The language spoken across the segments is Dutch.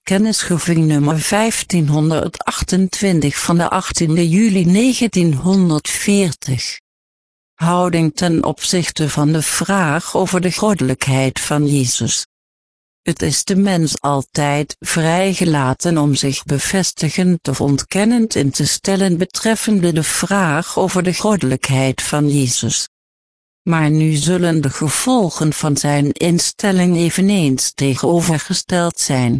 Kennisgeving nummer 1528 van de 18e juli 1940. Houding ten opzichte van de vraag over de goddelijkheid van Jezus. Het is de mens altijd vrijgelaten om zich bevestigend of ontkennend in te stellen betreffende de vraag over de goddelijkheid van Jezus. Maar nu zullen de gevolgen van zijn instelling eveneens tegenovergesteld zijn.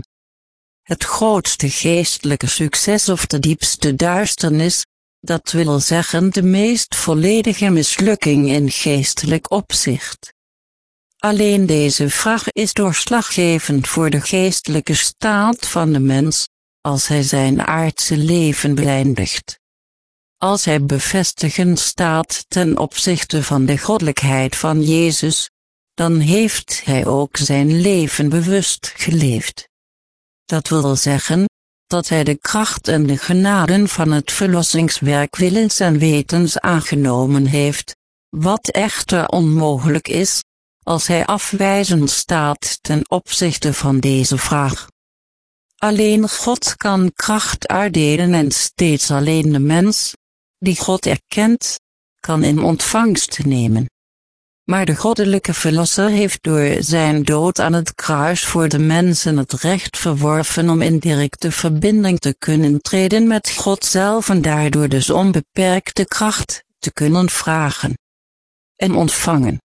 Het grootste geestelijke succes of de diepste duisternis, dat wil zeggen de meest volledige mislukking in geestelijk opzicht. Alleen deze vraag is doorslaggevend voor de geestelijke staat van de mens, als hij zijn aardse leven beëindigt. Als hij bevestigend staat ten opzichte van de goddelijkheid van Jezus, dan heeft hij ook zijn leven bewust geleefd. Dat wil zeggen, dat hij de kracht en de genaden van het verlossingswerk willens en wetens aangenomen heeft, wat echter onmogelijk is, als hij afwijzend staat ten opzichte van deze vraag. Alleen God kan kracht uitdelen en steeds alleen de mens, die God erkent, kan in ontvangst nemen. Maar de goddelijke verlosser heeft door zijn dood aan het kruis voor de mensen het recht verworven om in directe verbinding te kunnen treden met God zelf en daardoor dus onbeperkte kracht te kunnen vragen en ontvangen.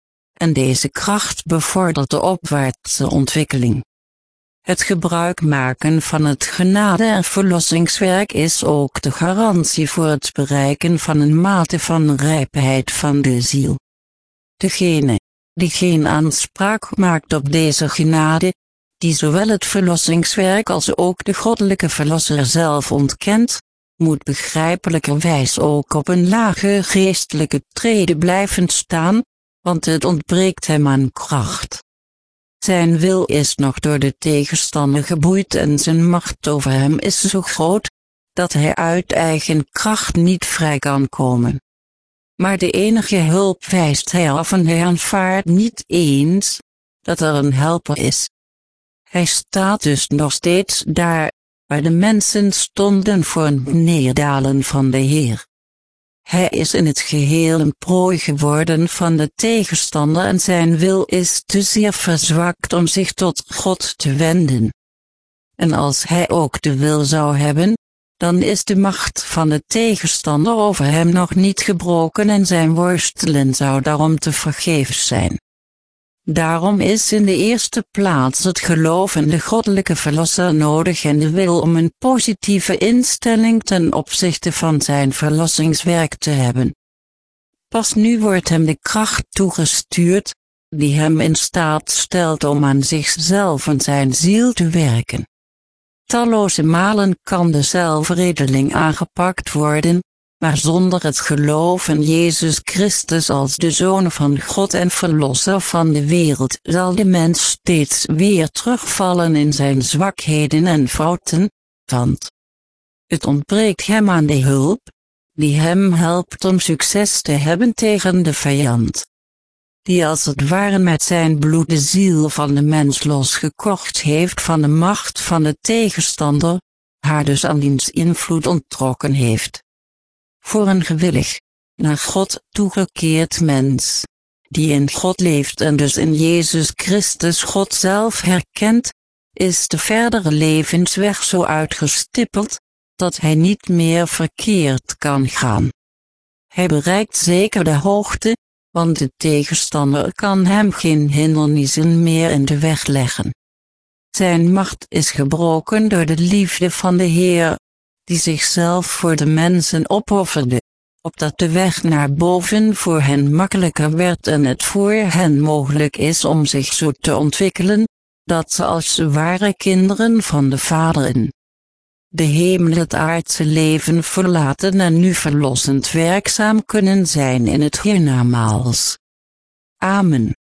En deze kracht bevordert de opwaartse ontwikkeling. Het gebruik maken van het genade- en verlossingswerk is ook de garantie voor het bereiken van een mate van rijpheid van de ziel. Degene, die geen aanspraak maakt op deze genade, die zowel het verlossingswerk als ook de goddelijke verlosser zelf ontkent, moet begrijpelijkerwijs ook op een lage geestelijke trede blijven staan, want het ontbreekt hem aan kracht. Zijn wil is nog door de tegenstander geboeid en zijn macht over hem is zo groot, dat hij uit eigen kracht niet vrij kan komen. Maar de enige hulp wijst hij af en hij aanvaardt niet eens, dat er een helper is. Hij staat dus nog steeds daar, waar de mensen stonden voor het neerdalen van de Heer. Hij is in het geheel een prooi geworden van de tegenstander en zijn wil is te zeer verzwakt om zich tot God te wenden. En als hij ook de wil zou hebben, dan is de macht van de tegenstander over hem nog niet gebroken en zijn worstelen zou daarom te vergeefs zijn. Daarom is in de eerste plaats het geloof in de goddelijke verlosser nodig en de wil om een positieve instelling ten opzichte van zijn verlossingswerk te hebben. Pas nu wordt hem de kracht toegestuurd, die hem in staat stelt om aan zichzelf en zijn ziel te werken. Talloze malen kan de zelfredeling aangepakt worden, maar zonder het geloof in Jezus Christus als de Zoon van God en Verlosser van de wereld zal de mens steeds weer terugvallen in zijn zwakheden en fouten, want het ontbreekt hem aan de hulp, die hem helpt om succes te hebben tegen de vijand, die als het ware met zijn bloed de ziel van de mens losgekocht heeft van de macht van de tegenstander, haar dus aan diens invloed onttrokken heeft. Voor een gewillig, naar God toegekeerd mens, die in God leeft en dus in Jezus Christus God zelf herkent, is de verdere levensweg zo uitgestippeld, dat hij niet meer verkeerd kan gaan. Hij bereikt zeker de hoogte, want de tegenstander kan hem geen hindernissen meer in de weg leggen. Zijn macht is gebroken door de liefde van de Heer, die zichzelf voor de mensen opofferde, opdat de weg naar boven voor hen makkelijker werd en het voor hen mogelijk is om zich zo te ontwikkelen, dat ze als ware kinderen van de Vader in de hemel het aardse leven verlaten en nu verlossend werkzaam kunnen zijn in het hiernamaals. Amen.